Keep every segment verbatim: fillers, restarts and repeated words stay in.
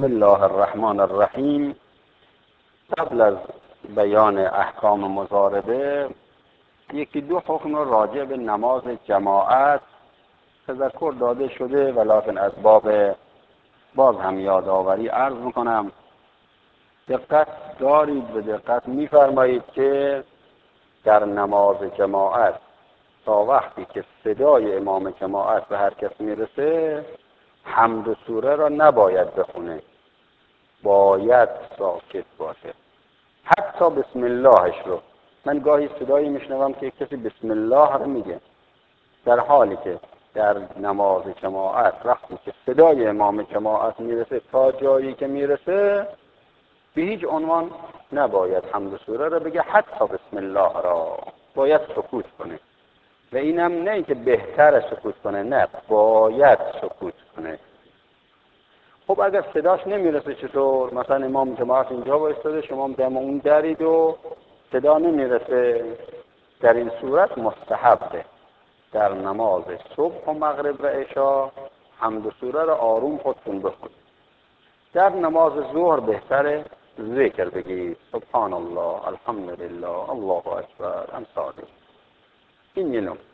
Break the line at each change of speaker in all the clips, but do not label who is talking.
بسم الله الرحمن الرحیم. قبل از بیان احکام مضاربه یکی دو حکم راجع به نماز جماعت تذکر داده شده، ولکن از باب باز هم یادآوری عرض میکنم. دقت دارید و دقت میفرمایید که در نماز جماعت تا وقتی که صدای امام جماعت به هر کس میرسه حمد و سوره را نباید بخونه، باید ساکت باشه. حتی بسم اللهش رو من گاهی صدایی میشنوم که کسی بسم الله رو میگه، در حالی که در نماز جماعت وقتی که صدای امام جماعت میرسه تا جایی که میرسه به هیچ عنوان نباید حمد و سوره رو بگه، حتی بسم الله را باید سکوت کنه. و اینم نه که بهتر سکوت کنه، نه، باید سکوت کنه. خب اگر صداش نمیرسه چطور؟ مثلا امام جماعت اینجا وایساده، شما دم اون درید و صدا نمیرسه، در این صورت مستحبه در نماز صبح و مغرب و عشا حمد و سوره را آروم خودتون بخونید. در نماز ظهر بهتره ذکر بگید، سبحان الله، الحمدلله، الله اکبر، امثال این یه نکته.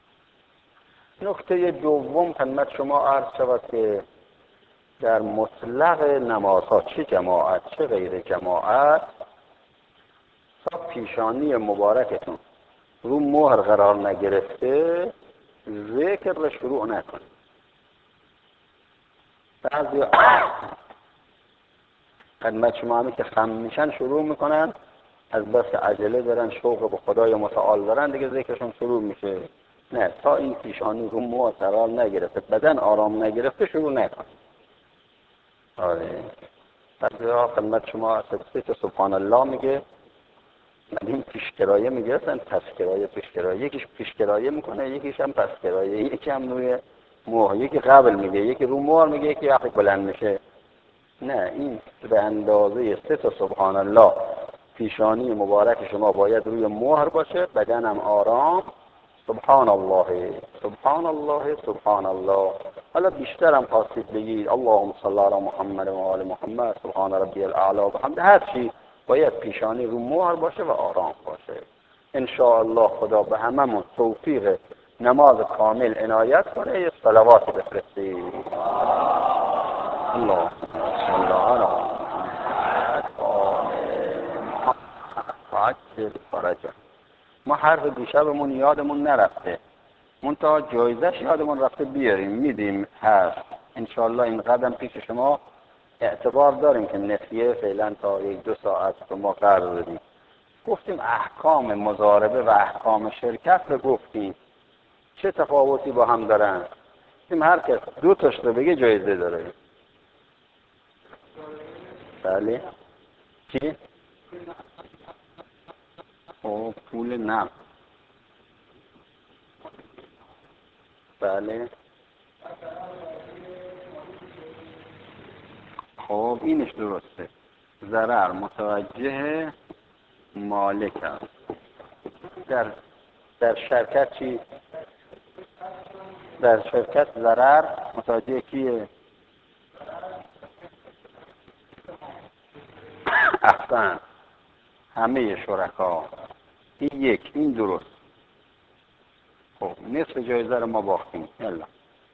نکته دوم خدمت شما عرض شود که در مطلق نمازها چه جماعت چه غیر جماعت تا پیشانی مبارکتون رو مهر قرار نگرفته ذکر را شروع نکنید. بعضی خدمت شما همی که خم میشن شروع میکنن، از بس عجله دارن، شوق به خدای متعال دارن، دیگه ذکرشون شروع میشه. نه، تا این پیشانی رو مهر قرار نگرفته، بدن آرام نگرفته شروع نکنید. آره، بعضی ها خدمت شما سه سبحان الله میگه، این پیشگرایه میگرفتن، پسگرایه پیشگرایه، یکیش پیشگرایه میکنه، یکیش هم پسگرایه، یکی هم روی مهر، یکی قبل میگه، یکی رو مهر میگه، یکی وقتی بلند میشه. نه، این به اندازه سه تا سبحان الله پیشانی مبارک شما باید روی مهر باشه، بدنم آرام، سبحان الله سبحان الله سبحان الله. حالا بیشترم خواستید بگید اللهم صل علی محمد و آل محمد، سبحان ربی الاعلی و بحمده، هر چی باید پیشانی رو مهر باشه و آرام باشه. ان شاء الله خدا به هممون توفیق نماز کامل عنایت کنه. یه صلوات بفرستید. الله صل علی محمد فرجا. ما حرف دیشبمون یادمون نرفته، منتها جایزش یادمون رفته بیاریم، میدیم هست. انشاءالله این قدم پیش شما اعتبار داریم که نسیه فعلا تا یک دو ساعت به ما قرض بدیم. گفتیم احکام مضاربه و احکام شرکت رو گفتیم چه تفاوتی با هم دارن. گفتیم هر کس دو تاش رو بگه جایزه داره. بله چی؟ او پول نقد. بله خب اینش درسته، ضرر متوجه مالک است. در در شرکت چی؟ در شرکت ضرر متوجه کیه؟ احسن، همه شرکا. این یک، این درست. خب نصف جایزه رو ما باختیم. یلا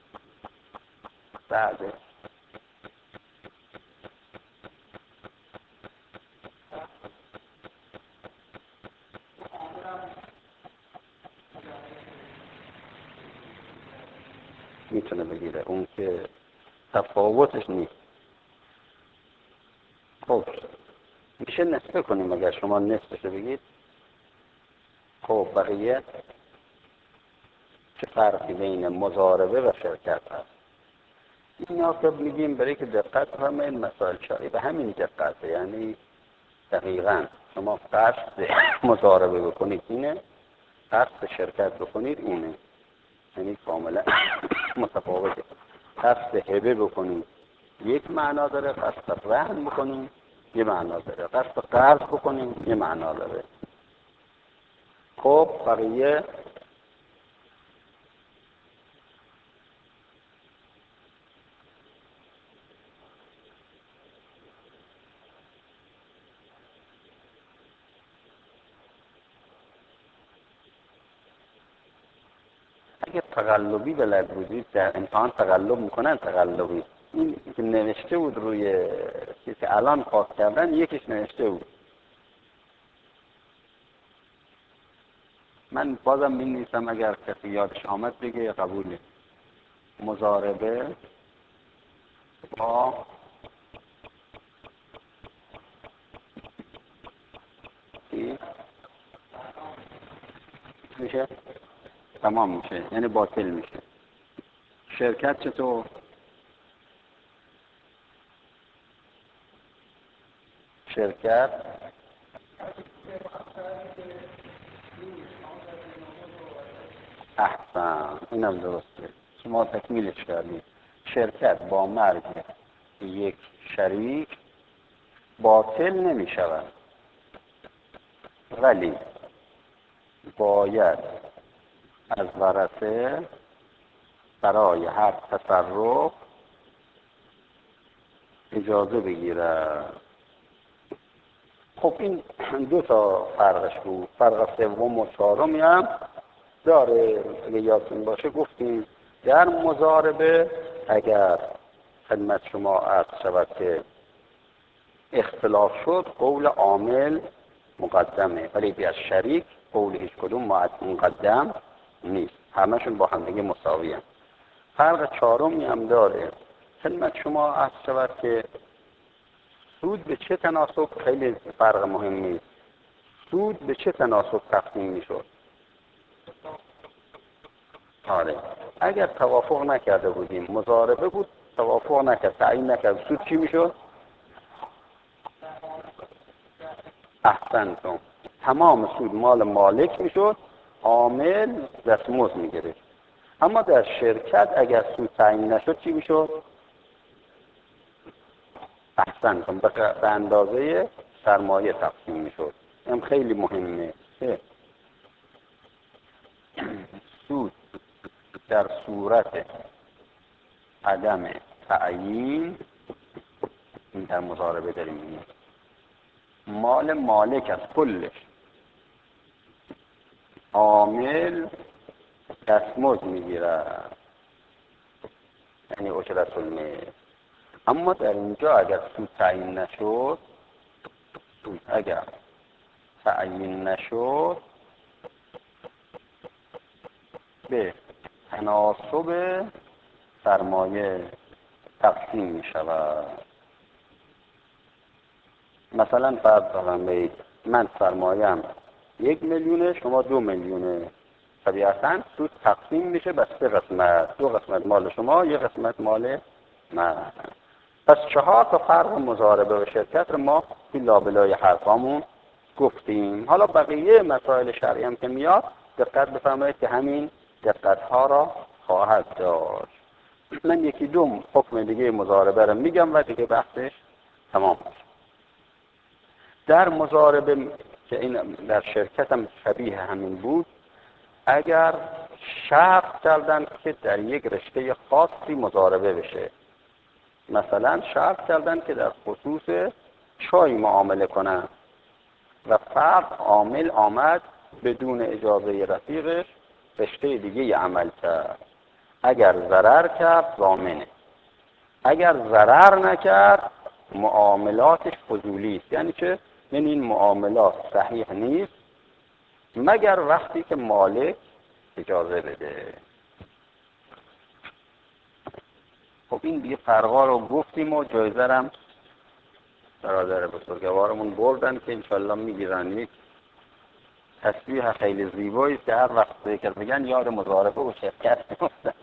بعد میتونه بگیره، اون که تفاوتش نیست. خب میشه نصفه کنیم اگر شما نصفش بگید. خب بقیه چه فرقی بین مضاربه و شرکت هست؟ اینا که میگیم برای که دقت همه این مسائل شایی به همین دقت، یعنی دقیقاً شما قصد مضاربه بکنید اینه، قصد شرکت بکنید اونه، یعنی کاملا متفاوته. قصد هبه بکنید یک معنا داره، قصد رهن بکنید یه معنا داره، قصد قرض بکنید یه معنا داره. خب بقیه وقتی که تقلبی بلد بودید در امتحان تقلب میکنن، تقلبی این که نوشته بود روی چیزی که الان پاس کردن، یکیش نوشته بود. من بازم می نویسم، اگر کسی یادش آمد بگه قبوله. مضاربه با چی میشه؟ تمام میشه، یعنی باطل میشه. شرکت چطور؟ شرکت احسن، اینم درسته، شما تکمیلش کردید. شرکت با مرگ یک شریک باطل نمی شود، ولی باید از ورثه برای هر تصرف اجازه بگیره. خب این دو تا فرقش بود. فرق سوم و چهارمی هم داره، اگه یادتون باشه گفتیم در مضاربه اگر خدمت شما عرض شود که اختلاف شد، قول عامل مقدمه، ولی در شریک قول هیچ کدوم مقدم نیست، همشون با هم دیگه مساوی هم. فرق چهارمی هم داره، خدمت شما عرض شود که سود به چه تناسب، خیلی فرق مهمی است، سود به چه تناسب تقسیم میشد؟ آره، اگر توافق نکرده بودیم، مضاربه بود توافق نکرد، تعیین نکرد، سود چی میشد؟ احسنتم، تمام سود مال مالک میشد، عامل دستمزد میگرفت. اما در شرکت اگر سود تعیین نشد چی میشد؟ احسنتم، به اندازه سرمایه تقسیم میشد. این خیلی مهمه. سود در صورت عدم تعیین، این در مضاربه داریم میگیم، مال مالک از کلش، عامل دستمزد میگیره، یعنی اجرت المثل. اما در اینجا اگر سود تعیین نشد، سود اگر تعیین نشد به تناسب سرمایه تقسیم می شود. مثلا فرض دارم بگید من سرمایه‌ام یک میلیونه، شما دو میلیونه، طبیعتاً سود تقسیم میشه به سه قسمت، دو قسمت مال شما، یک قسمت مال من. پس چهار تا فرق مضاربه و شرکت رو ما این لابلای حرفامون گفتیم. حالا بقیه مسائل شرعی هم که میاد دقت بفرمایید که همین دقت ها را خواهد داشت. من یکی دو حکم دیگه مضاربه رو میگم و دیگه بحثش تمام میشه. در مضاربه که این در شرکت هم شبیه همین بود، اگر شرط کردن که در یک رشته خاصی مضاربه بشه، مثلا شرط کردن که در خصوص چای معامله کنن و فرد عامل آمد بدون اجازه رفیقش رشته دیگه عمل کرد، اگر ضرر کرد ضامنه، اگر ضرر نکرد معاملاتش فضولی است. یعنی که من این معاملات صحیح نیست مگر وقتی که مالک اجازه بده. خب این دیگه فرقا رو گفتیم و جایزه هم برادر بزرگوارمون بردن که انشالله میگیرن. یک تشبیه خیلی زیبایی است که هر وقت ذکر بگن یاد مضاربه و شرکت میفتن.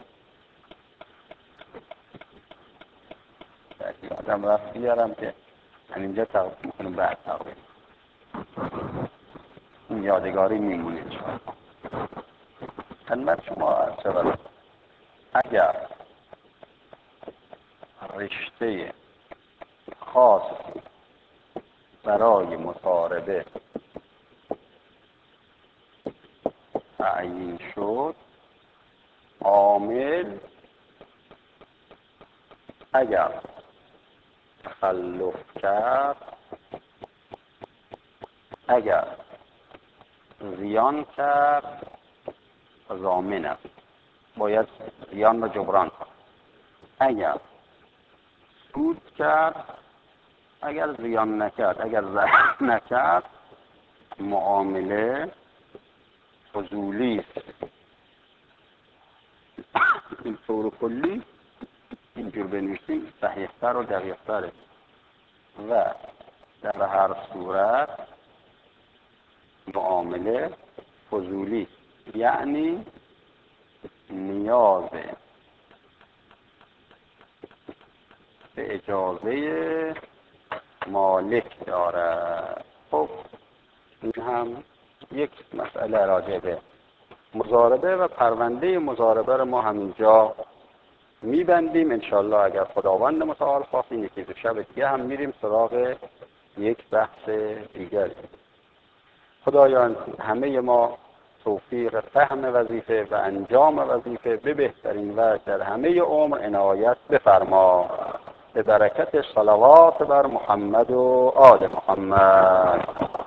یادم رفت بیارم که همینجا تقریب میکنم بعد تقریب این یادگاری میمونه. خدمت شما عرض شود اگر رشته خاص برای مضاربه تعیین شد، عامل اگر تخلف کرد، اگر زیان کرد، ضامن است. باید زیان را جبران کند. اگر سود کرد، اگر زیان نکرد، اگر ضرر نکرد، معامله فضولی است. این طور کلی اینجور بنویسیم صحیح‌تر و دقیق‌تره. و در هر صورت معامله فضولی است، یعنی نیاز به اجازه مالک دارد. خب این هم یک مسئله راجع به مضاربه و پرونده مضاربه رو ما همینجا میبندیم. انشالله اگر خداوند متعال خواست این یکی دو شب دیگه هم میریم سراغ یک بحث دیگر. خدایان همه ما توفیق فهم وظیفه و انجام وظیفه به بهترین وجه در همه عمر عنایت بفرما، به برکت صلوات بر محمد و آل محمد.